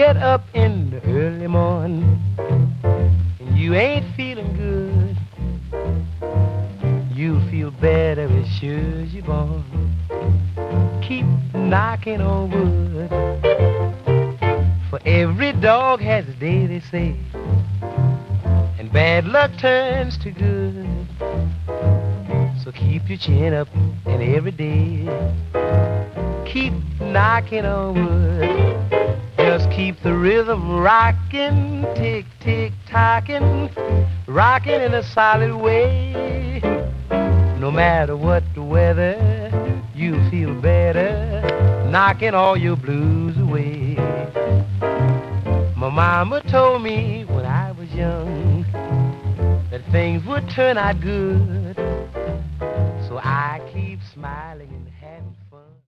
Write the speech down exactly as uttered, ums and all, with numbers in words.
get up in the early morning and you ain't feeling good, you'll feel better as sure as you're born. Keep knocking on wood, for every dog has a day, they say, and bad luck turns to good. So keep your chin up, and every day keep knocking on wood. Just keep the rhythm rocking, tick, tick, tocking, rocking in a solid way. No matter what the weather, you feel better, knocking all your blues away. My mama told me when I was young that things would turn out good, so I keep smiling and having fun.